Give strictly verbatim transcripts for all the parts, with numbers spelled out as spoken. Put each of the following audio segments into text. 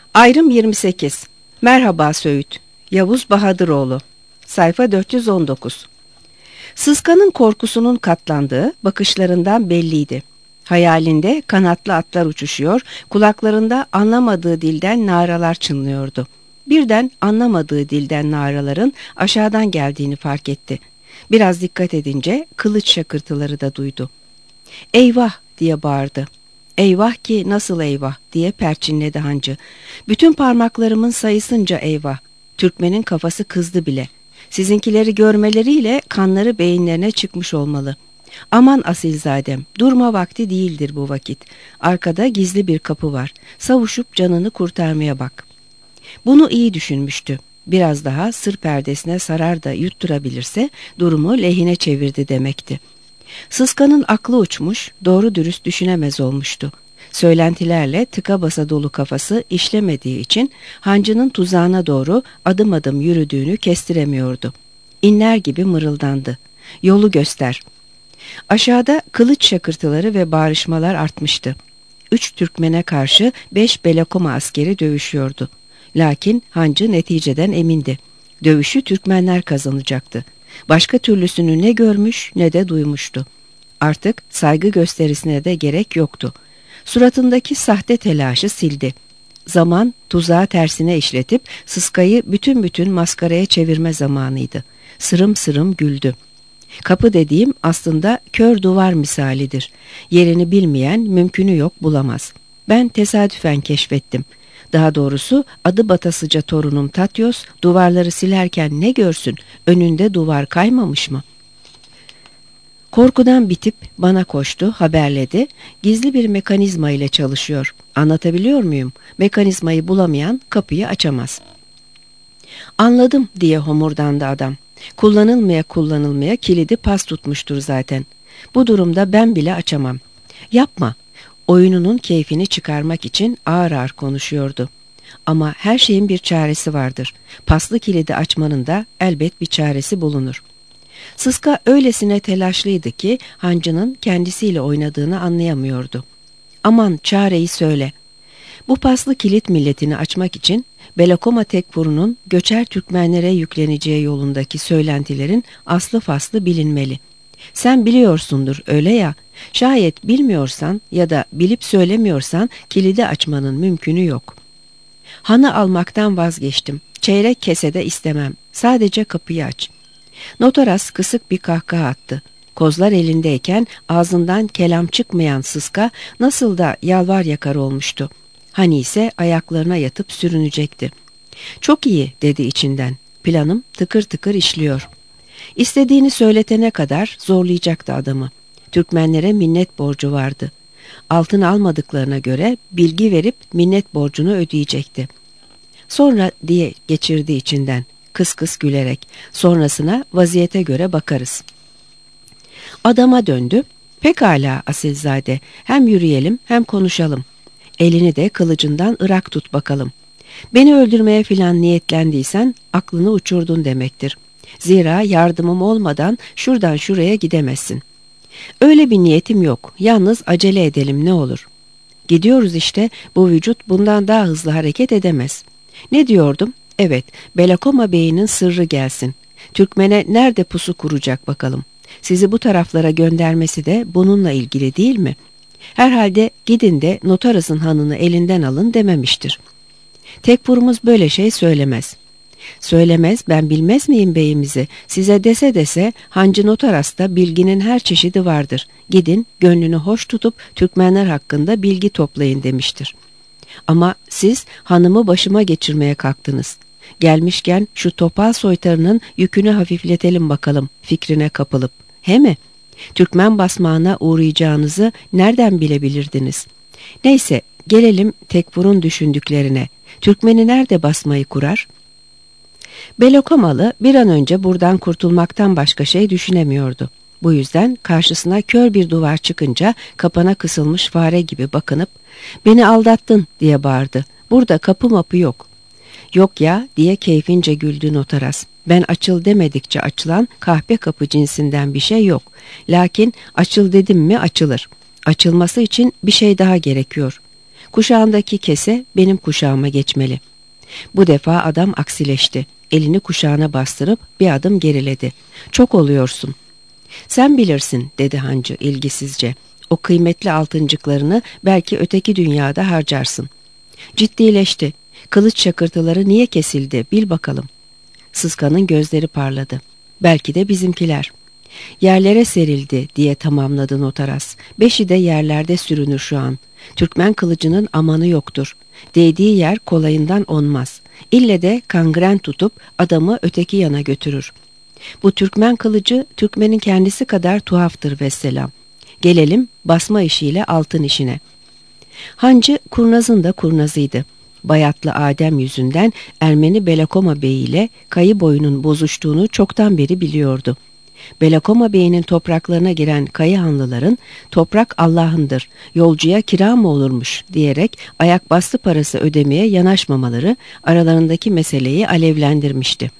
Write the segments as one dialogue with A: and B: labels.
A: Ayrım yirmi sekiz. Merhaba Söğüt. Yavuz Bahadıroğlu. Sayfa dört yüz on dokuz. Sıska'nın korkusunun katlandığı bakışlarından belliydi. Hayalinde kanatlı atlar uçuşuyor, kulaklarında anlamadığı dilden naralar çınlıyordu. Birden anlamadığı dilden naraların aşağıdan geldiğini fark etti. Biraz dikkat edince kılıç şakırtıları da duydu. "Eyvah!" diye bağırdı. "Eyvah ki nasıl eyvah?" diye perçinledi hancı. "Bütün parmaklarımın sayısınca eyvah. Türkmenin kafası kızdı bile. Sizinkileri görmeleriyle kanları beyinlerine çıkmış olmalı. Aman asilzadem, durma vakti değildir bu vakit. Arkada gizli bir kapı var. Savuşup canını kurtarmaya bak." Bunu iyi düşünmüştü. Biraz daha sır perdesine sarar da yutturabilirse durumu lehine çevirdi demekti. Sıska'nın aklı uçmuş, doğru dürüst düşünemez olmuştu. Söylentilerle tıka basa dolu kafası işlemediği için hancının tuzağına doğru adım adım yürüdüğünü kestiremiyordu. İnler gibi mırıldandı. "Yolu göster." Aşağıda kılıç şakırtıları ve bağrışmalar artmıştı. Üç Türkmene karşı beş Belakoma askeri dövüşüyordu. Lakin hancı neticeden emindi. Dövüşü Türkmenler kazanacaktı. Başka türlüsünü ne görmüş ne de duymuştu. Artık saygı gösterisine de gerek yoktu. Suratındaki sahte telaşı sildi. Zaman tuzağı tersine işletip Sıska'yı bütün bütün maskaraya çevirme zamanıydı. Sırım sırım güldü. Kapı dediğim aslında kör duvar misalidir. Yerini bilmeyen mümkünü yok bulamaz. Ben tesadüfen keşfettim. Daha doğrusu adı batasıca torunum Tatyos duvarları silerken ne görsün, önünde duvar kaymamış mı? Korkudan bitip bana koştu, haberledi. Gizli bir mekanizma ile çalışıyor. Anlatabiliyor muyum? Mekanizmayı bulamayan kapıyı açamaz. "Anladım," diye homurdandı adam. "Kullanılmaya kullanılmaya kilidi pas tutmuştur zaten. Bu durumda ben bile açamam." "Yapma." Oyununun keyfini çıkarmak için ağır ağır konuşuyordu. "Ama her şeyin bir çaresi vardır. Paslı kilidi açmanın da elbet bir çaresi bulunur." Sıska öylesine telaşlıydı ki hancının kendisiyle oynadığını anlayamıyordu. "Aman çareyi söyle." Bu paslı kilit milletini açmak için Belakoma Tekfuru'nun göçer Türkmenlere yükleneceği yolundaki söylentilerin aslı faslı bilinmeli. Sen biliyorsundur öyle ya, şayet bilmiyorsan ya da bilip söylemiyorsan kilidi açmanın mümkünü yok. "Hanı almaktan vazgeçtim. Çeyrek kesede istemem. Sadece kapıyı aç." Notaras kısık bir kahkaha attı. Kozlar elindeyken ağzından kelam çıkmayan Sıska nasıl da yalvar yakar olmuştu. Hani ise ayaklarına yatıp sürünecekti. "Çok iyi," dedi içinden. "Planım tıkır tıkır işliyor." İstediğini söyletene kadar zorlayacaktı adamı. Türkmenlere minnet borcu vardı. Altın almadıklarına göre bilgi verip minnet borcunu ödeyecekti. "Sonra," diye geçirdi içinden, kıs kıs gülerek. "Sonrasına vaziyete göre bakarız." Adama döndü. "Pekala asilzade, hem yürüyelim hem konuşalım. Elini de kılıcından ırak tut bakalım. Beni öldürmeye filan niyetlendiysen aklını uçurdun demektir. Zira yardımım olmadan şuradan şuraya gidemezsin." "Öyle bir niyetim yok. Yalnız acele edelim ne olur." "Gidiyoruz işte. Bu vücut bundan daha hızlı hareket edemez." "Ne diyordum? Evet, Belakoma Bey'inin sırrı gelsin. Türkmen'e nerede pusu kuracak bakalım. Sizi bu taraflara göndermesi de bununla ilgili değil mi? Herhalde gidin de Notaras'ın hanını elinden alın dememiştir." "Tekfurumuz böyle şey söylemez." "Söylemez, ben bilmez miyim beyimizi? Size dese dese Hancı Notaras'ta bilginin her çeşidi vardır. Gidin gönlünü hoş tutup Türkmenler hakkında bilgi toplayın demiştir." "Ama siz hanımı başıma geçirmeye kalktınız. Gelmişken şu topal soytarının yükünü hafifletelim bakalım fikrine kapılıp. He mi? Türkmen basmağına uğrayacağınızı nereden bilebilirdiniz? Neyse gelelim Tekfur'un düşündüklerine. Türkmeni nerede basmayı kurar?" Belokomalı bir an önce buradan kurtulmaktan başka şey düşünemiyordu. Bu yüzden karşısına kör bir duvar çıkınca kapana kısılmış fare gibi bakınıp "Beni aldattın," diye bağırdı. "Burada kapı mapı yok." "Yok ya," diye keyfince güldü Notaras. "Ben açıl demedikçe açılan kahpe kapı cinsinden bir şey yok. Lakin açıl dedim mi açılır. Açılması için bir şey daha gerekiyor. Kuşağındaki kese benim kuşağıma geçmeli. Bu defa adam aksileşti. Elini kuşağına bastırıp bir adım geriledi. Çok oluyorsun. Sen bilirsin dedi hancı ilgisizce. O kıymetli altıncıklarını belki öteki dünyada harcarsın. Ciddileşti. Kılıç şakırtıları niye kesildi bil bakalım. Sıska'nın gözleri parladı. Belki de bizimkiler. Yerlere serildi diye tamamladı Notaras. Beşi de yerlerde sürünür şu an. Türkmen kılıcının amanı yoktur. Değdiği yer kolayından onmaz. İlle de kangren tutup adamı öteki yana götürür. Bu Türkmen kılıcı Türkmenin kendisi kadar tuhaftır vesselam. Gelelim basma işiyle altın işine. Hancı kurnazın da kurnazıydı. Bayatlı Adem yüzünden Ermeni Belakoma Bey ile Kayı boyunun bozuştuğunu çoktan beri biliyordu. Belakoma Bey'inin topraklarına giren Kayı Hanlıların toprak Allah'ındır, yolcuya kira mı olurmuş diyerek ayak bastı parası ödemeye yanaşmamaları aralarındaki meseleyi alevlendirmişti.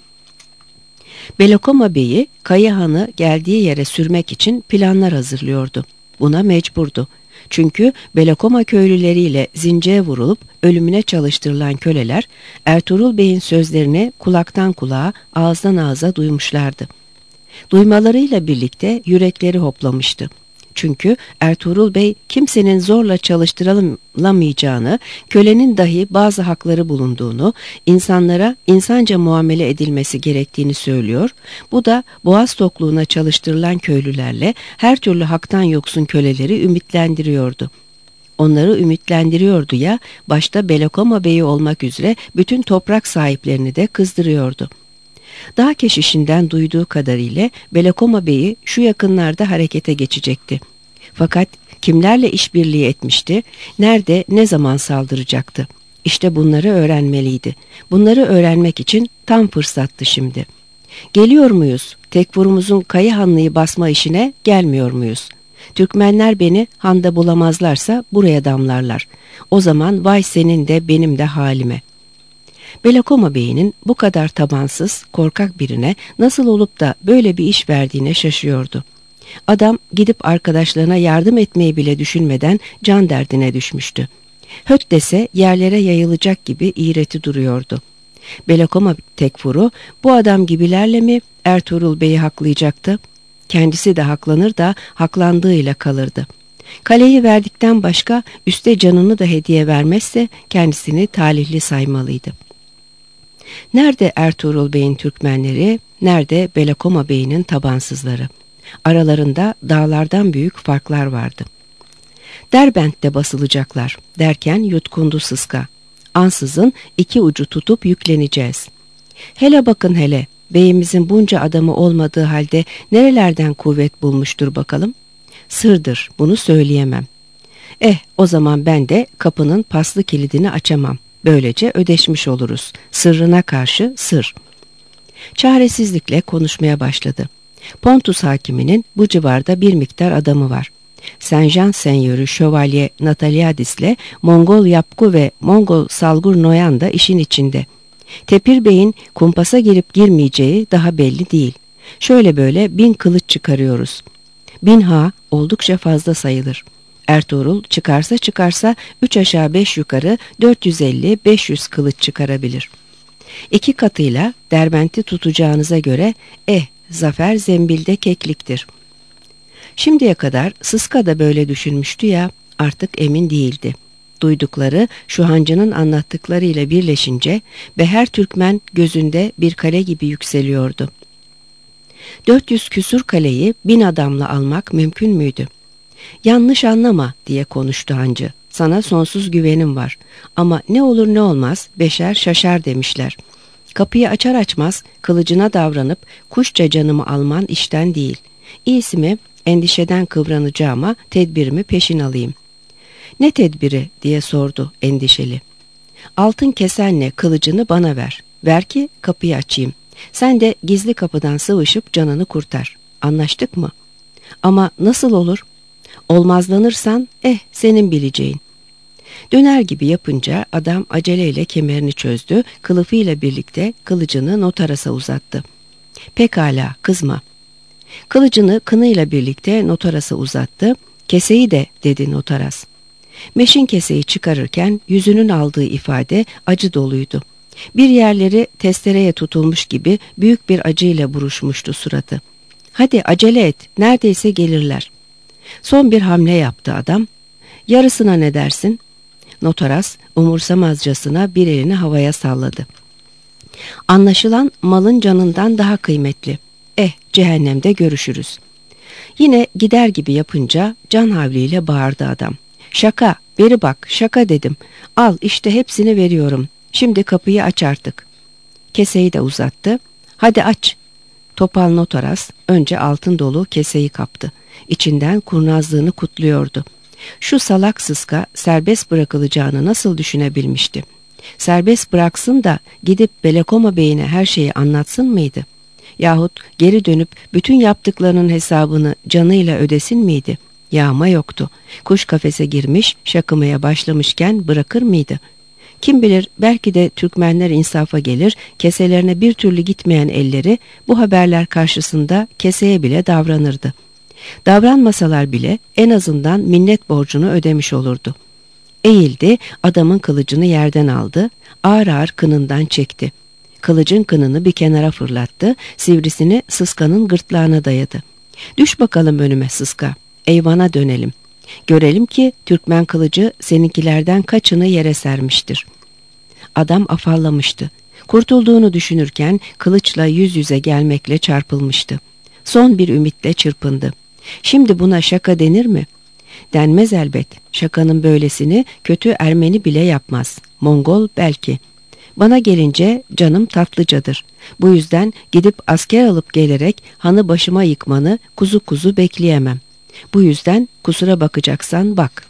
A: Belakoma Bey'i Kayı Hanı geldiği yere sürmek için planlar hazırlıyordu. Buna mecburdu. Çünkü Belakoma köylüleriyle zincire vurulup ölümüne çalıştırılan köleler Ertuğrul Bey'in sözlerini kulaktan kulağa, ağızdan ağza duymuşlardı. Duymalarıyla birlikte yürekleri hoplamıştı. Çünkü Ertuğrul Bey kimsenin zorla çalıştırılamayacağını, kölenin dahi bazı hakları bulunduğunu, insanlara insanca muamele edilmesi gerektiğini söylüyor. Bu da boğaz tokluğuna çalıştırılan köylülerle her türlü haktan yoksun köleleri ümitlendiriyordu. Onları ümitlendiriyordu ya, başta Belakoma Bey'i olmak üzere bütün toprak sahiplerini de kızdırıyordu. Dağ keşişinden duyduğu kadarıyla Belakoma Bey'i şu yakınlarda harekete geçecekti. Fakat kimlerle işbirliği etmişti, nerede ne zaman saldıracaktı? İşte bunları öğrenmeliydi. Bunları öğrenmek için tam fırsattı şimdi. Geliyor muyuz? Tekfurumuzun Kayı Hanlı'yı basma işine gelmiyor muyuz? Türkmenler beni handa bulamazlarsa buraya damlarlar. O zaman vay senin de benim de halime. Belakoma Bey'inin bu kadar tabansız, korkak birine nasıl olup da böyle bir iş verdiğine şaşıyordu. Adam gidip arkadaşlarına yardım etmeyi bile düşünmeden can derdine düşmüştü. Höt dese yerlere yayılacak gibi iğreti duruyordu. Belakoma Tekfur'u bu adam gibilerle mi Ertuğrul Bey'i haklayacaktı? Kendisi de haklanır da haklandığıyla kalırdı. Kaleyi verdikten başka üste canını da hediye vermezse kendisini talihli saymalıydı. Nerede Ertuğrul Bey'in Türkmenleri, nerede Belakoma Bey'inin tabansızları? Aralarında dağlardan büyük farklar vardı. Derbent'te basılacaklar derken yutkundu Sıska. Ansızın iki ucu tutup yükleneceğiz. Hele bakın hele, beyimizin bunca adamı olmadığı halde nerelerden kuvvet bulmuştur bakalım? Sırdır, bunu söyleyemem. Eh, o zaman ben de kapının paslı kilidini açamam. Böylece ödeşmiş oluruz. Sırrına karşı sır. Çaresizlikle konuşmaya başladı. Pontus hakiminin bu civarda bir miktar adamı var. Saint-Jean Senyörü Şövalye Nataliadis'le Mongol Yapku ve Mongol Salgur Noyan da işin içinde. Tepir Bey'in kumpasa girip girmeyeceği daha belli değil. Şöyle böyle bin kılıç çıkarıyoruz. Bin ha oldukça fazla sayılır. Ertuğrul çıkarsa çıkarsa üç aşağı beş yukarı dört yüz elli beş yüz kılıç çıkarabilir. İki katıyla Derbent'i tutacağınıza göre eh zafer zembilde kekliktir. Şimdiye kadar Sıska da böyle düşünmüştü ya, artık emin değildi. Duydukları şu hancının anlattıklarıyla birleşince Beher Türkmen gözünde bir kale gibi yükseliyordu. dört yüz küsur kaleyi bin adamla almak mümkün müydü? Yanlış anlama diye konuştu hancı. Sana sonsuz güvenim var. Ama ne olur ne olmaz beşer şaşar demişler. Kapıyı açar açmaz kılıcına davranıp kuşça canımı alman işten değil. İyisi mi endişeden kıvranacağıma tedbirimi peşin alayım. Ne tedbiri diye sordu endişeli. Altın kesenle kılıcını bana ver. Ver ki kapıyı açayım. Sen de gizli kapıdan sıvışıp canını kurtar. Anlaştık mı? Ama nasıl olur? Olmazlanırsan eh senin bileceğin. Döner gibi yapınca adam aceleyle kemerini çözdü, kılıfıyla birlikte kılıcını Notaras'a uzattı. Pekala kızma. Kılıcını kınıyla birlikte Notaras'a uzattı. Keseyi de dedi Notaras. Meşin keseyi çıkarırken yüzünün aldığı ifade acı doluydu. Bir yerleri testereye tutulmuş gibi büyük bir acıyla buruşmuştu suratı. "Hadi acele et, neredeyse gelirler." Son bir hamle yaptı adam. "Yarısına ne dersin?" Notaras umursamazcasına bir elini havaya salladı. Anlaşılan malın canından daha kıymetli. "Eh, cehennemde görüşürüz." Yine gider gibi yapınca can havliyle bağırdı adam. "Şaka, beri bak, şaka dedim. Al işte hepsini veriyorum. Şimdi kapıyı aç artık." Keseyi de uzattı. "Hadi aç." Topal Notaras önce altın dolu keseyi kaptı. İçinden kurnazlığını kutluyordu. Şu salak sıska serbest bırakılacağını nasıl düşünebilmişti? Serbest bıraksın da gidip Belekoma Bey'ine her şeyi anlatsın mıydı? Yahut geri dönüp bütün yaptıklarının hesabını canıyla ödesin miydi? Yağma yoktu. Kuş kafese girmiş, şakımaya başlamışken bırakır mıydı? Kim bilir, belki de Türkmenler insafa gelir, keselerine bir türlü gitmeyen elleri bu haberler karşısında keseye bile davranırdı. Davranmasalar bile en azından minnet borcunu ödemiş olurdu. Eğildi, adamın kılıcını yerden aldı, ağır ağır kınından çekti. Kılıcın kınını bir kenara fırlattı, sivrisini Sıska'nın gırtlağına dayadı. "Düş bakalım önüme Sıska, eyvana dönelim. Görelim ki Türkmen kılıcı seninkilerden kaçını yere sermiştir." Adam afallamıştı. Kurtulduğunu düşünürken kılıçla yüz yüze gelmekle çarpılmıştı. Son bir ümitle çırpındı. Şimdi buna şaka denir mi? Denmez elbet. Şakanın böylesini kötü Ermeni bile yapmaz. Mongol belki. Bana gelince canım tatlıcadır. Bu yüzden gidip asker alıp gelerek hanı başıma yıkmanı kuzu kuzu bekleyemem. Bu yüzden kusura bakacaksan bak.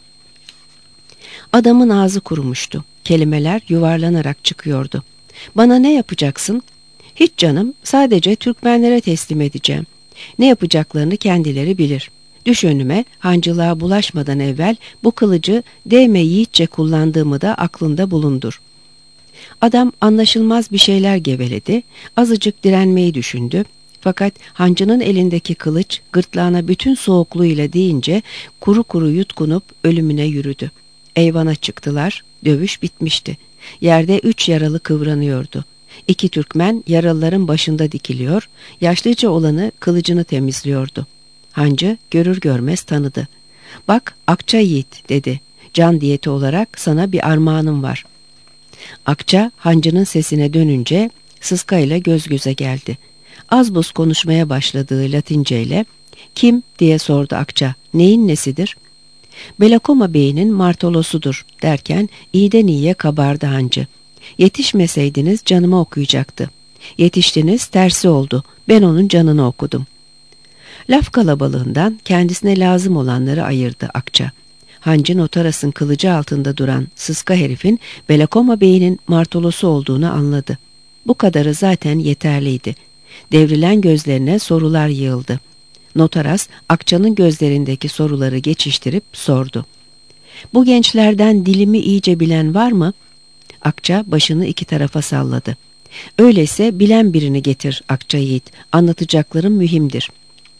A: Adamın ağzı kurumuştu. Kelimeler yuvarlanarak çıkıyordu. "Bana ne yapacaksın?" "Hiç canım, sadece Türkmenlere teslim edeceğim. Ne yapacaklarını kendileri bilir. Düş önüme, hancılığa bulaşmadan evvel bu kılıcı değme yiğitçe kullandığımı da aklında bulundur." Adam anlaşılmaz bir şeyler geveledi, azıcık direnmeyi düşündü. Fakat hancının elindeki kılıç gırtlağına bütün soğukluğuyla değince kuru kuru yutkunup ölümüne yürüdü. Eyvana çıktılar, dövüş bitmişti. Yerde üç yaralı kıvranıyordu. İki Türkmen yaralıların başında dikiliyor, yaşlıca olanı kılıcını temizliyordu. Hancı görür görmez tanıdı. "Bak Akça yiğit," dedi. "Can diyeti olarak sana bir armağanım var." Akça hancının sesine dönünce Sıska ile göz göze geldi. Az buz konuşmaya başladığı Latinceyle "Kim?" diye sordu Akça. "Neyin nesidir?" "Belekoma Bey'inin martolosudur," derken iyiden iyiye kabardı hancı. "Yetişmeseydiniz canımı okuyacaktı. Yetiştiniz, tersi oldu. Ben onun canını okudum." Laf kalabalığından kendisine lazım olanları ayırdı Akça. Hancı Notaras'ın kılıcı altında duran sıska herifin Belekoma Bey'inin martolosu olduğunu anladı. Bu kadarı zaten yeterliydi. Devrilen gözlerine sorular yığıldı. Notaras Akça'nın gözlerindeki soruları geçiştirip sordu. "Bu gençlerden dilimi iyice bilen var mı?" Akça başını iki tarafa salladı. "Öyleyse bilen birini getir Akça yiğit. Anlatacaklarım mühimdir."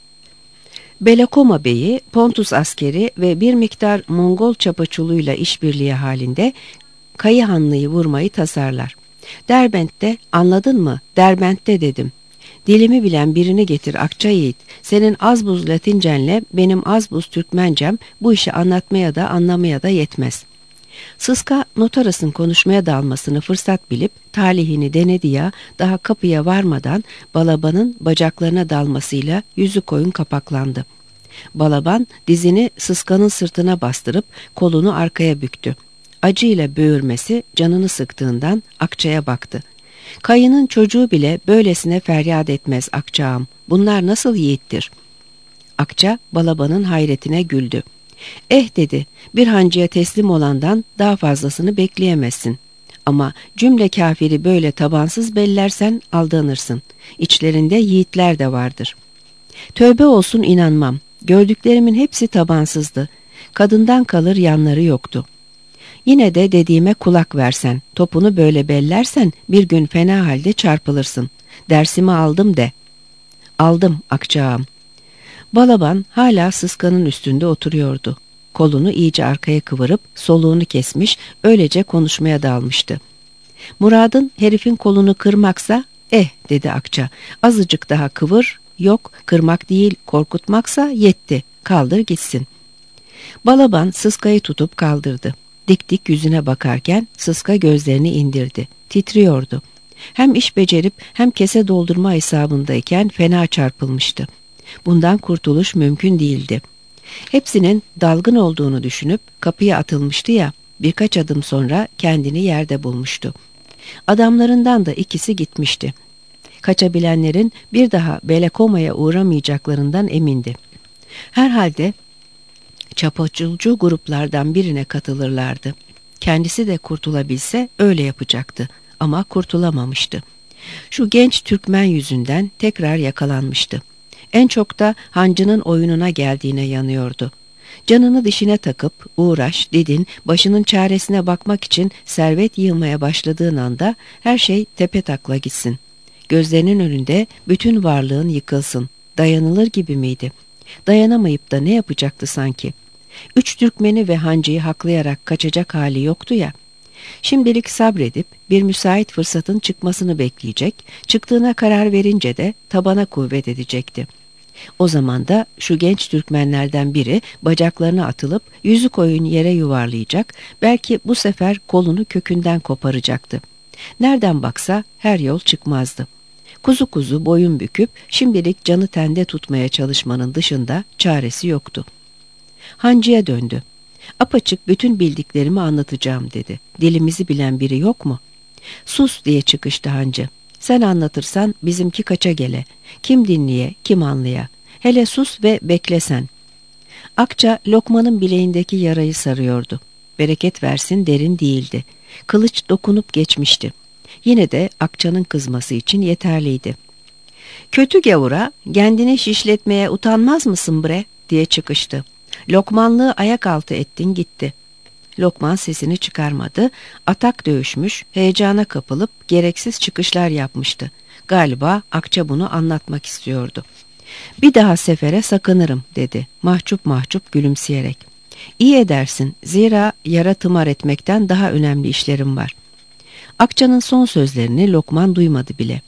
A: Belekoma Bey'i Pontus askeri ve bir miktar Mongol çapaçuluyla işbirliği halinde Kayı Hanlı'yı vurmayı tasarlar. Derbent'te, anladın mı? Derbent'te dedim. Dilimi bilen birini getir Akça yiğit. Senin az buz Latincenle benim az buz Türkmencem bu işi anlatmaya da anlamaya da yetmez. Sıska Notaras'ın konuşmaya dalmasını fırsat bilip talihini denedi ya, daha kapıya varmadan Balaban'ın bacaklarına dalmasıyla yüzü koyun kapaklandı. Balaban dizini Sıska'nın sırtına bastırıp kolunu arkaya büktü. Acıyla böğürmesi canını sıktığından Akça'ya baktı. "Kayının çocuğu bile böylesine feryat etmez Akçağım. Bunlar nasıl yiğittir?" Akça Balaban'ın hayretine güldü. "Eh," dedi, "bir hancıya teslim olandan daha fazlasını bekleyemezsin. Ama cümle kafiri böyle tabansız bellersen aldanırsın. İçlerinde yiğitler de vardır." "Tövbe olsun, inanmam. Gördüklerimin hepsi tabansızdı. Kadından kalır yanları yoktu." "Yine de dediğime kulak versen, topunu böyle bellersen bir gün fena halde çarpılırsın. Dersimi aldım de." "Aldım Akçağım." Balaban hala Sıska'nın üstünde oturuyordu. Kolunu iyice arkaya kıvırıp soluğunu kesmiş, öylece konuşmaya dalmıştı. Murad'ın herifin kolunu kırmaksa, eh dedi Akça, azıcık daha kıvır, yok kırmak değil korkutmaksa yetti, kaldır gitsin. Balaban Sıska'yı tutup kaldırdı. Dik dik yüzüne bakarken Sıska gözlerini indirdi. Titriyordu. Hem iş becerip hem kese doldurma hesabındayken fena çarpılmıştı. Bundan kurtuluş mümkün değildi. Hepsinin dalgın olduğunu düşünüp kapıya atılmıştı ya, birkaç adım sonra kendini yerde bulmuştu. Adamlarından da ikisi gitmişti. Kaçabilenlerin bir daha Belekoma'ya uğramayacaklarından emindi. Herhalde çapaçulcu gruplardan birine katılırlardı. Kendisi de kurtulabilse öyle yapacaktı ama kurtulamamıştı. Şu genç Türkmen yüzünden tekrar yakalanmıştı. En çok da hancının oyununa geldiğine yanıyordu. Canını dişine takıp uğraş, didin, başının çaresine bakmak için servet yığmaya başladığın anda her şey tepetakla gitsin. Gözlerinin önünde bütün varlığın yıkılsın. Dayanılır gibi miydi? Dayanamayıp da ne yapacaktı sanki? Üç Türkmeni ve hancıyı haklayarak kaçacak hali yoktu ya. Şimdilik sabredip bir müsait fırsatın çıkmasını bekleyecek, çıktığına karar verince de tabana kuvvet edecekti. O zaman da şu genç Türkmenlerden biri bacaklarına atılıp yüzü koyun yere yuvarlayacak, belki bu sefer kolunu kökünden koparacaktı. Nereden baksa her yol çıkmazdı. Kuzu kuzu boyun büküp şimdilik canı tende tutmaya çalışmanın dışında çaresi yoktu. Hancıya döndü. Apaçık bütün bildiklerimi anlatacağım dedi. Dilimizi bilen biri yok mu? Sus diye çıkıştı hancı. Sen anlatırsan bizimki kaça gele. Kim dinleye, kim anlaya. Hele sus ve beklesen. Akça Lokman'ın bileğindeki yarayı sarıyordu. Bereket versin derin değildi. Kılıç dokunup geçmişti. Yine de Akça'nın kızması için yeterliydi. Kötü gavura, kendini şişletmeye utanmaz mısın bre diye çıkıştı. Lokmanlığı ayak altı ettin gitti. Lokman sesini çıkarmadı, atak dövüşmüş, heyecana kapılıp gereksiz çıkışlar yapmıştı. Galiba Akça bunu anlatmak istiyordu. Bir daha sefere sakınırım dedi, mahcup mahcup gülümseyerek. İyi edersin, zira yara tımar etmekten daha önemli işlerim var. Akça'nın son sözlerini Lokman duymadı bile.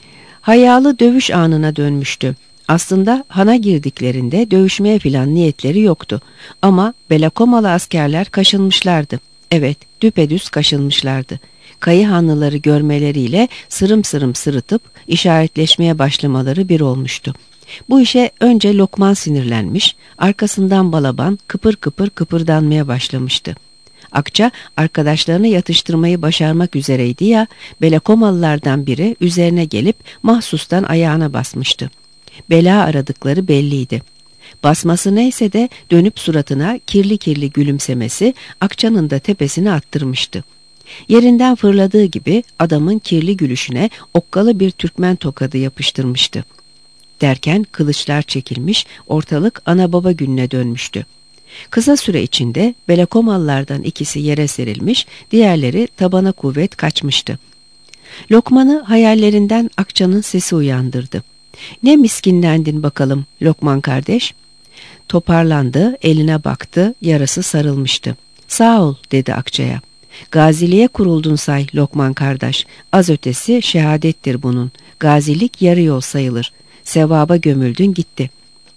A: Hayalı dövüş anına dönmüştü. Aslında hana girdiklerinde dövüşmeye filan niyetleri yoktu. Ama Belakomalı askerler kaşınmışlardı. Evet, düpedüz kaşınmışlardı. Kayı hanlıları görmeleriyle sırım sırım sırıtıp işaretleşmeye başlamaları bir olmuştu. Bu işe önce Lokman sinirlenmiş, arkasından Balaban kıpır kıpır kıpırdanmaya başlamıştı. Akça arkadaşlarını yatıştırmayı başarmak üzereydi ya, Belakomalılardan biri üzerine gelip mahsustan ayağına basmıştı. Bela aradıkları belliydi. Basması neyse de dönüp suratına kirli kirli gülümsemesi Akça'nın da tepesine attırmıştı. Yerinden fırladığı gibi adamın kirli gülüşüne okkalı bir Türkmen tokadı yapıştırmıştı. Derken kılıçlar çekilmiş, ortalık ana baba gününe dönmüştü. Kısa süre içinde Belakomalılardan ikisi yere serilmiş, diğerleri tabana kuvvet kaçmıştı. Lokman'ı hayallerinden Akça'nın sesi uyandırdı. Ne miskinlendin bakalım Lokman kardeş? Toparlandı, eline baktı, yarası sarılmıştı. Sağ ol dedi Akça'ya. Gaziliğe kuruldun say Lokman kardeş. Az ötesi şehadettir bunun. Gazilik yarı yol sayılır. Sevaba gömüldün gitti.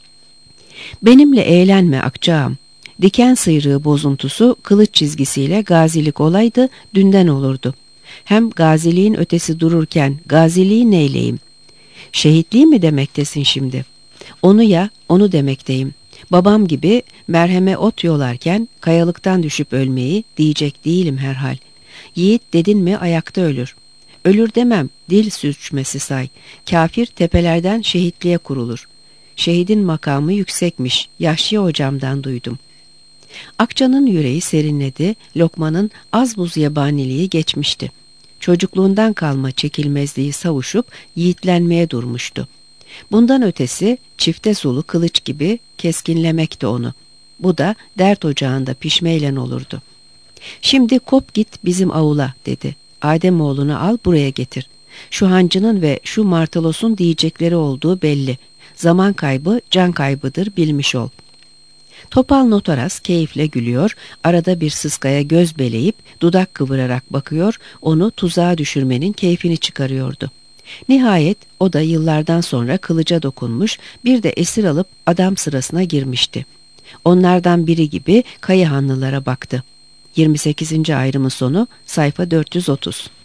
A: Benimle eğlenme Akçağım. Diken sıyrığı bozuntusu kılıç çizgisiyle gazilik olaydı dünden olurdu. Hem gaziliğin ötesi dururken gaziliği neyleyim? Şehitliği mi demektesin şimdi? Onu ya, onu demekteyim. Babam gibi merheme ot yolarken kayalıktan düşüp ölmeyi diyecek değilim herhal. Yiğit dedin mi ayakta ölür. Ölür demem, dil sürçmesi say. Kafir tepelerden şehitliğe kurulur. Şehidin makamı yüksekmiş, Yahşi hocamdan duydum. Akça'nın yüreği serinledi, Lokman'ın az buz yabaniliği geçmişti. Çocukluğundan kalma çekilmezliği savuşup yiğitlenmeye durmuştu. Bundan ötesi çifte sulu kılıç gibi keskinlemekti onu. Bu da dert ocağında pişmeyle olurdu. Şimdi kop git bizim avula dedi. Ademoğlunu al buraya getir. Şu hancının ve şu Martalos'un diyecekleri olduğu belli. Zaman kaybı can kaybıdır bilmiş ol. Topal Notaras keyifle gülüyor, arada bir sıskaya göz beleyip dudak kıvırarak bakıyor, onu tuzağa düşürmenin keyfini çıkarıyordu. Nihayet o da yıllardan sonra kılıca dokunmuş, bir de esir alıp adam sırasına girmişti. Onlardan biri gibi Kayıhanlılara baktı. yirmi sekizinci ayrımın sonu sayfa dört yüz otuz.